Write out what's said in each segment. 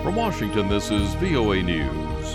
From Washington, this is VOA News.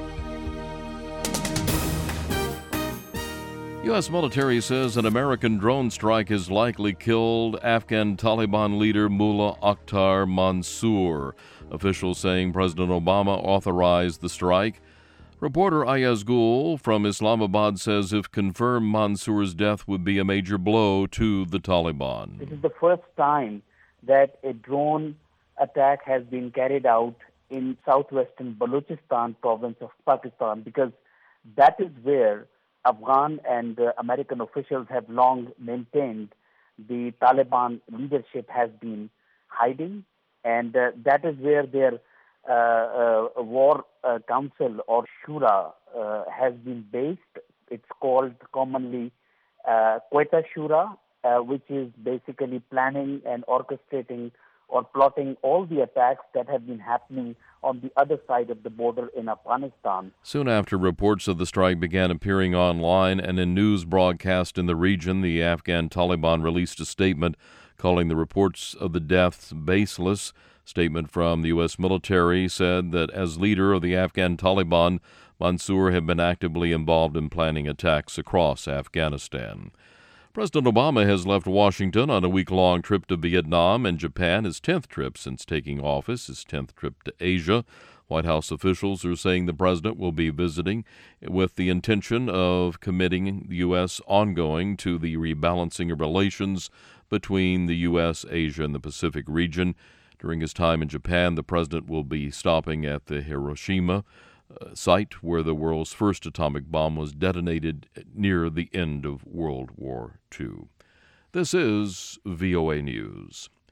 U.S. military says an American drone strike has likely killed Afghan Taliban leader Mullah Akhtar Mansour. Officials saying President Obama authorized the strike. Reporter Ayaz Gul from Islamabad says if confirmed, Mansour's death would be a major blow to the Taliban. This is the first time that a drone attack has been carried out in southwestern Balochistan province of Pakistan, because that is where Afghan and American officials have long maintained the Taliban leadership has been hiding, and that is where their war council or Shura has been based. It's called commonly Quetta Shura, which is basically planning and orchestrating or plotting all the attacks that have been happening on the other side of the border in Afghanistan. Soon after reports of the strike began appearing online and in news broadcasts in the region, the Afghan Taliban released a statement calling the reports of the deaths baseless. Statement from the U.S. military said that as leader of the Afghan Taliban, Mansour had been actively involved in planning attacks across Afghanistan. President Obama has left Washington on a week-long trip to Vietnam and Japan, his 10th trip since taking office, his 10th trip to Asia. White House officials are saying the president will be visiting with the intention of committing the U.S. ongoing to the rebalancing of relations between the U.S., Asia, and the Pacific region. During his time in Japan, the president will be stopping at the Hiroshima site where the world's first atomic bomb was detonated near the end of World War II. This is VOA News.